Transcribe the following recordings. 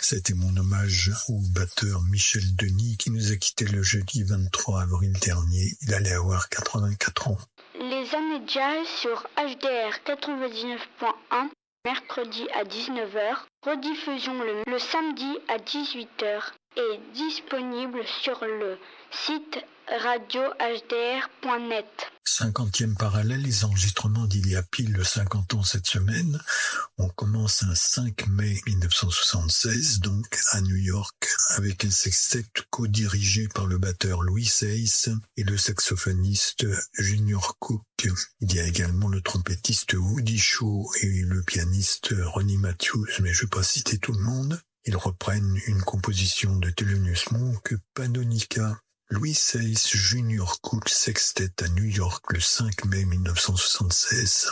C'était mon hommage au batteur Michel Denis qui nous a quittés le jeudi 23 avril dernier. Il allait avoir 84 ans. Les années jazz sur HDR 99.1, mercredi à 19h, rediffusion le samedi à 18h, est disponible sur le site radiohdr.net. 50e parallèle, les enregistrements d'il y a pile 50 ans cette semaine. On commence un 5 mai 1976, donc à New York, avec un sextet co-dirigé par le batteur Louis Hayes et le saxophoniste Junior Cook. Il y a également le trompettiste Woody Shaw et le pianiste Ronnie Matthews, mais je ne vais pas citer tout le monde. Ils reprennent une composition de Thelonious Monk, Pannonica. Louis Hayes Junior Cook Sextet à New York le 5 mai 1976.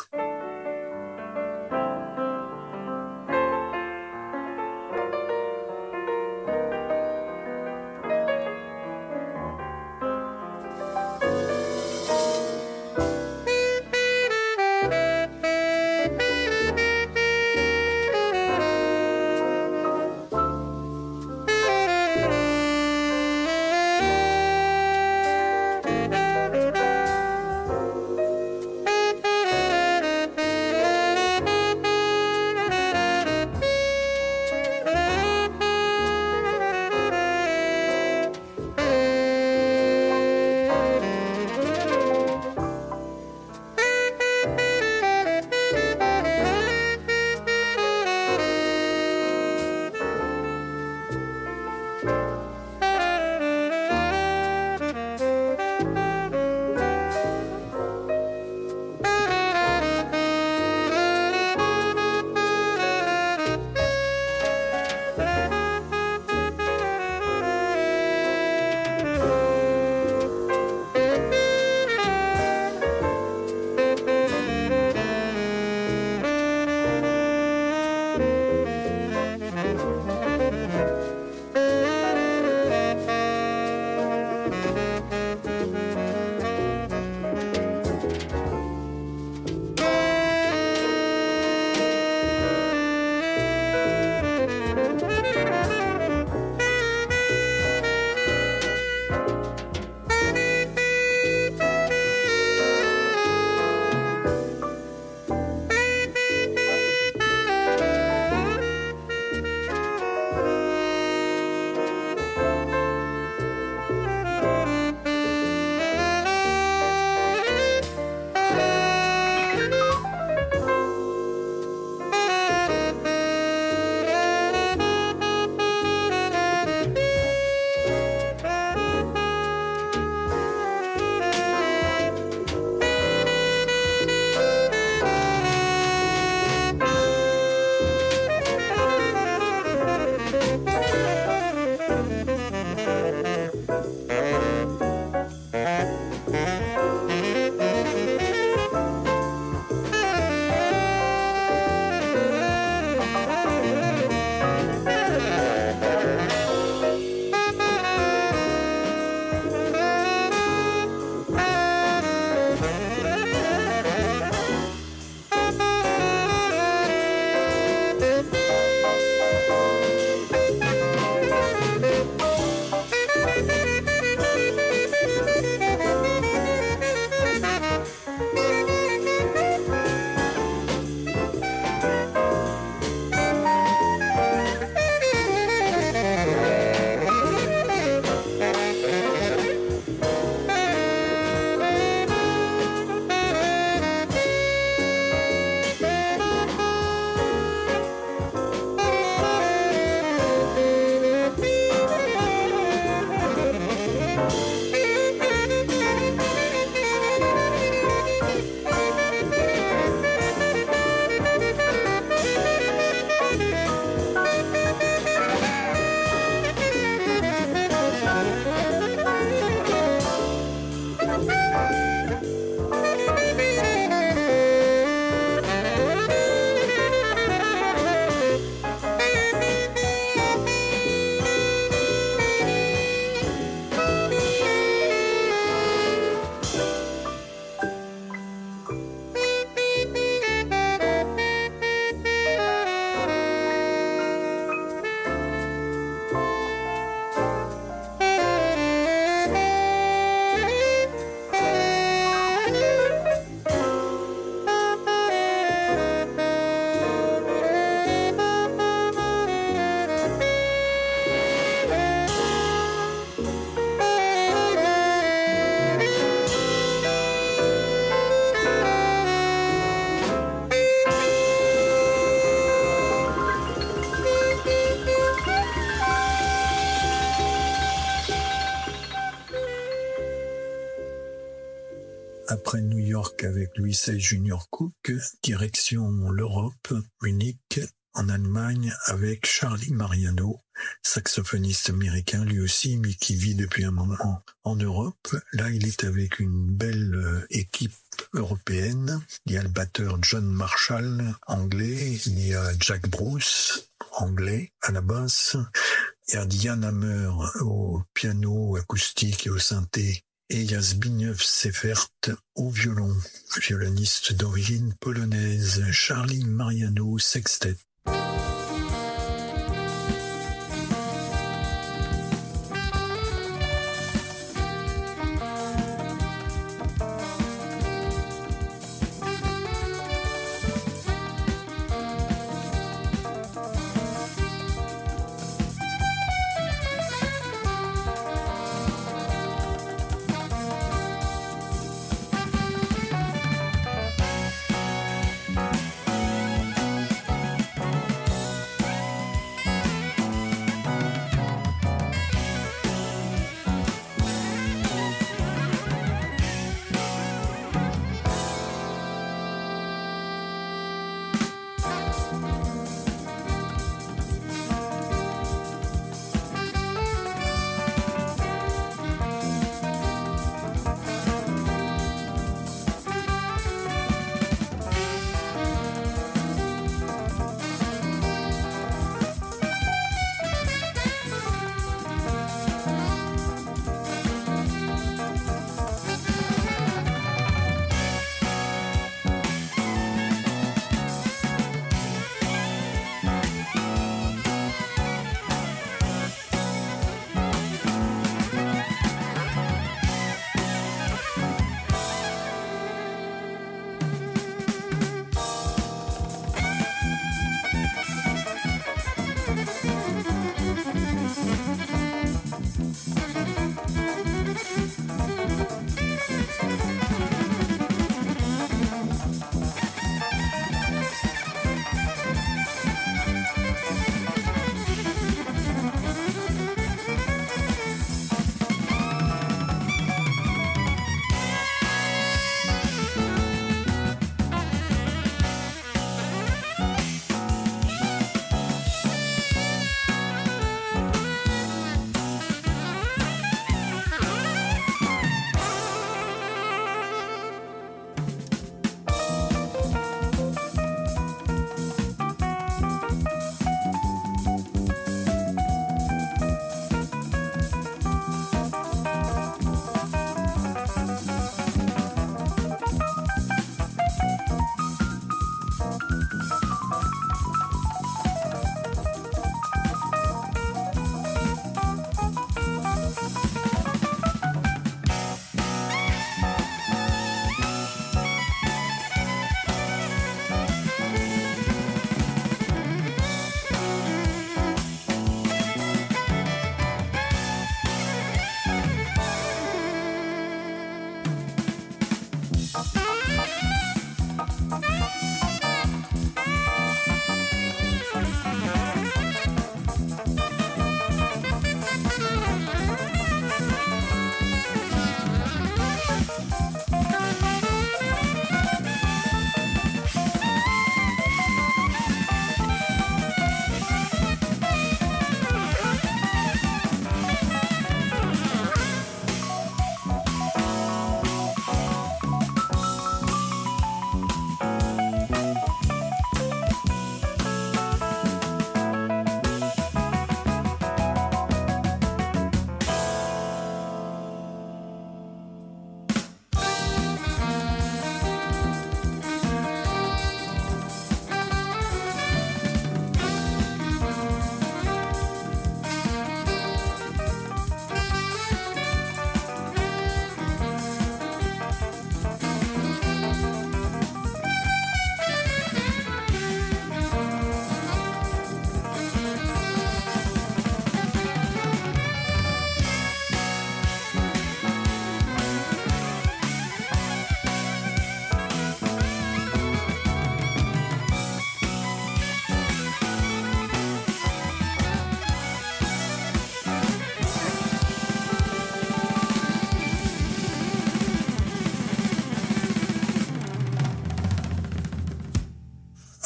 après New York avec Louis XVI Junior Cook, direction l'Europe, Munich, en Allemagne avec Charlie Mariano, saxophoniste américain lui aussi, mais qui vit depuis un moment en Europe. Là, il est avec une belle équipe européenne. Il y a le batteur John Marshall, anglais. Il y a Jack Bruce, anglais, à la basse. Il y a Diane Hammer au piano acoustique et au synthé. Et il y a Zbigniew Seifert au violon, violoniste d'origine polonaise. Charlie Mariano Sextet.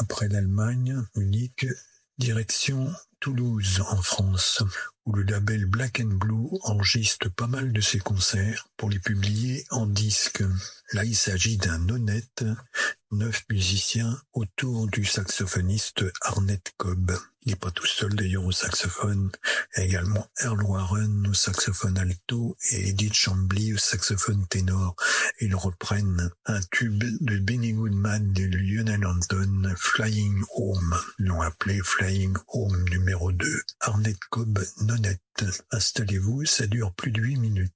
Après l'Allemagne, Munich, direction Toulouse en France, où le label Black and Blue enregistre pas mal de ses concerts pour les publier en disque. Là, il s'agit d'un honnête 9 musiciens autour du saxophoniste Arnett Cobb. Il n'est pas tout seul d'ailleurs au saxophone. Il y a également Earl Warren au saxophone alto et Edith Chambly au saxophone ténor. Ils reprennent un tube de Benny Goodman de Lionel Hampton, Flying Home. Ils l'ont appelé Flying Home numéro 2. Arnett Cobb, nonette. Installez-vous, ça dure plus de 8 minutes.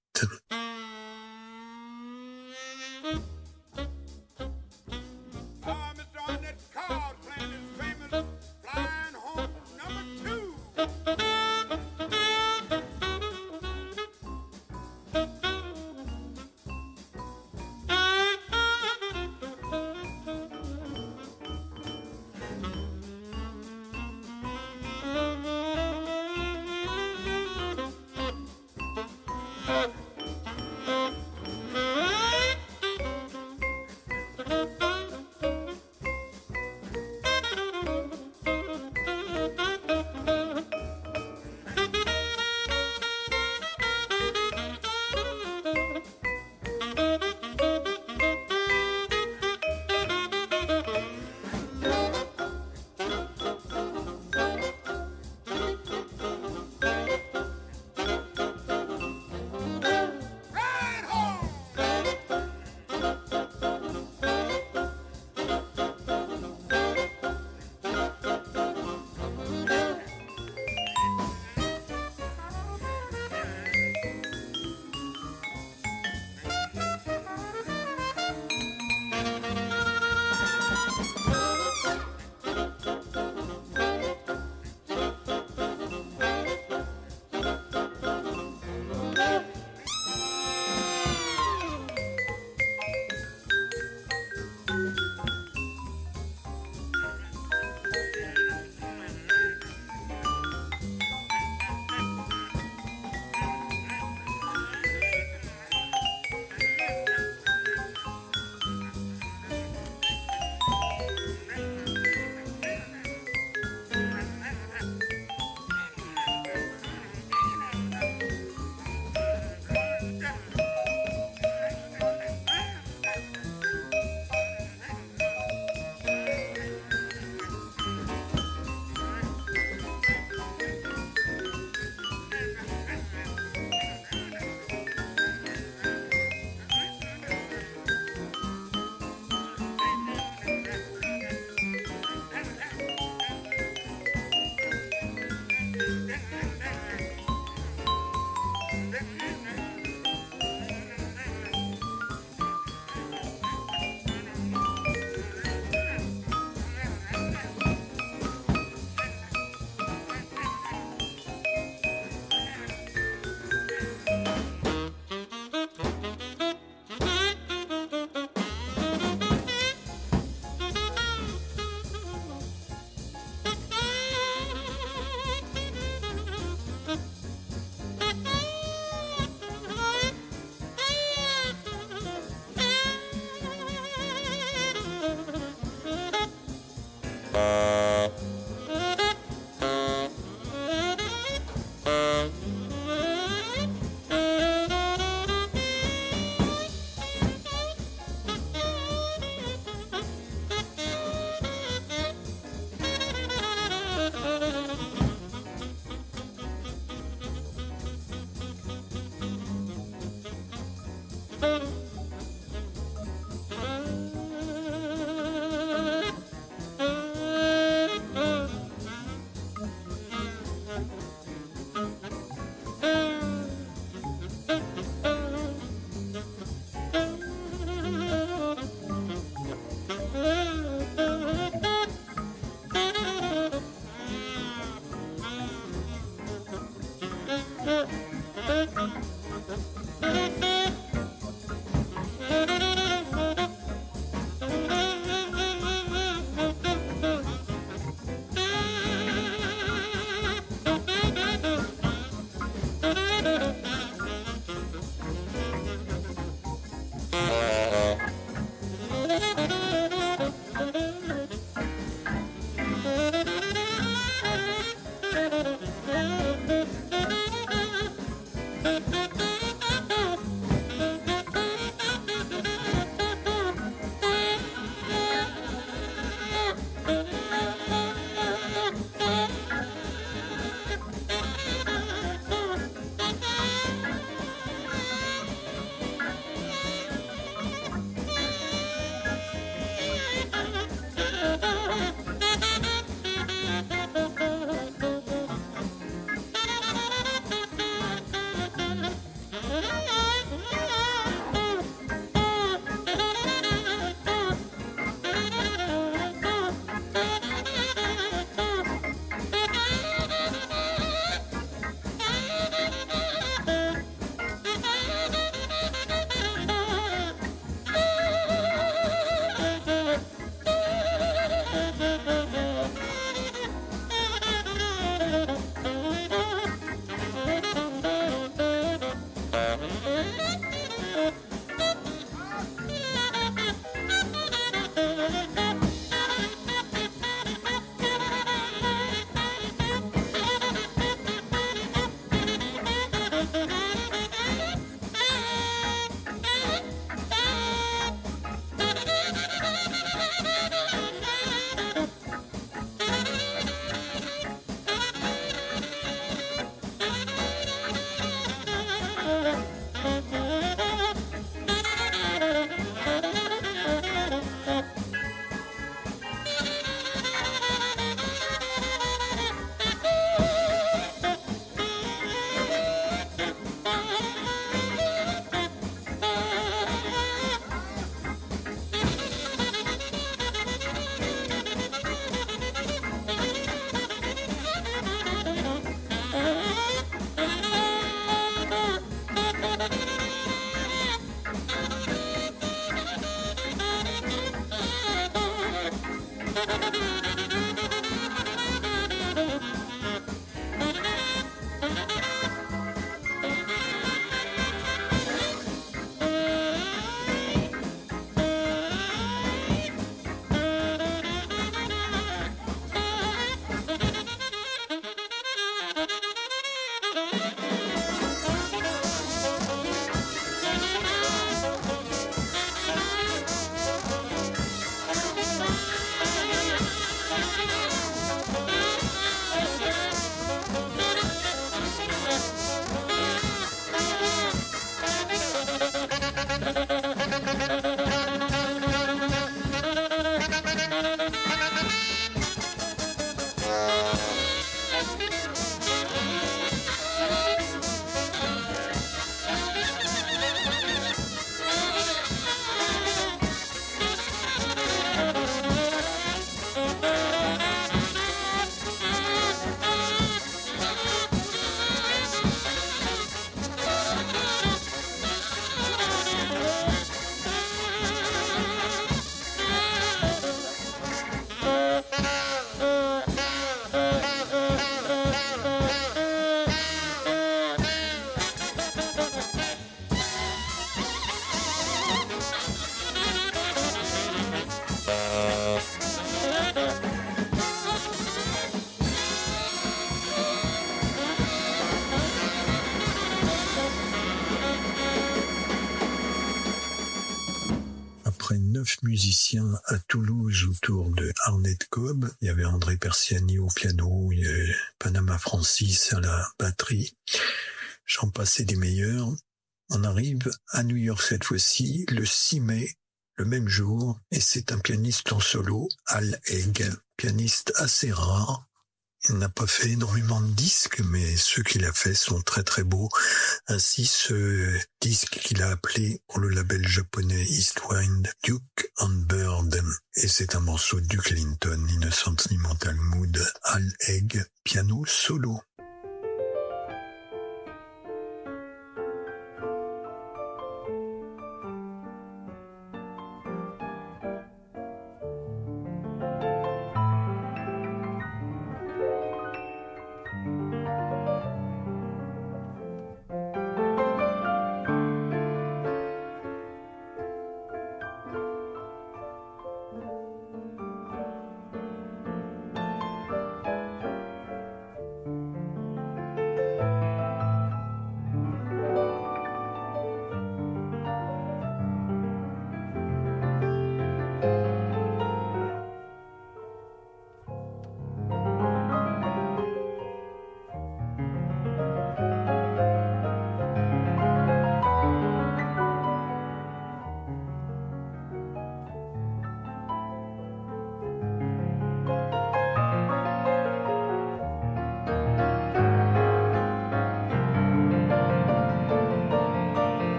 Après 9 musiciens à Toulouse autour de Arnett Cobb, il y avait André Persiani au piano, il y avait Panama Francis à la batterie, j'en passais des meilleurs. On arrive à New York cette fois-ci, le 6 mai, le même jour, et c'est un pianiste en solo, Al Haig, pianiste assez rare. Il n'a pas fait énormément de disques, mais ceux qu'il a fait sont très très beaux. Ainsi, ce disque qu'il a appelé pour le label japonais Eastwind, Duke and Bird. Et c'est un morceau de Duke Ellington, In a Sentimental Mood, Al Haig, piano solo.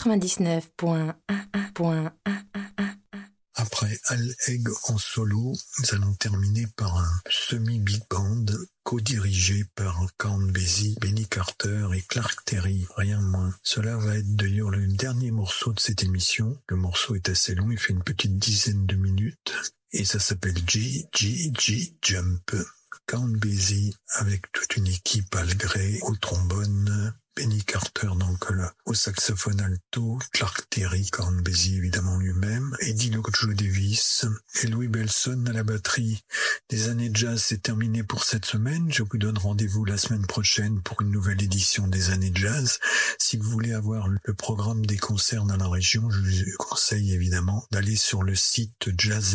99.1. Après Al Haig en solo, nous allons terminer par un semi-big band co-dirigé par Count Basie, Benny Carter et Clark Terry, rien de moins. Cela va être d'ailleurs le dernier morceau de cette émission. Le morceau est assez long, il fait une petite dizaine de minutes et ça s'appelle G Jump. Count Basie avec toute une équipe, Al Gray au trombone, Benny Carter donc au saxophone alto, Clark Terry, Count Basie évidemment lui-même, Eddie Lojo Davis et Louis Bellson à la batterie. Des années jazz, c'est terminé pour cette semaine. Je vous donne rendez-vous la semaine prochaine pour une nouvelle édition des années jazz. Si vous voulez avoir le programme des concerts dans la région, je vous conseille évidemment d'aller sur le site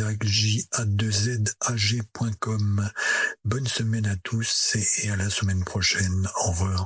jazzag.com. Bonne semaine à tous et à la semaine prochaine. Au revoir.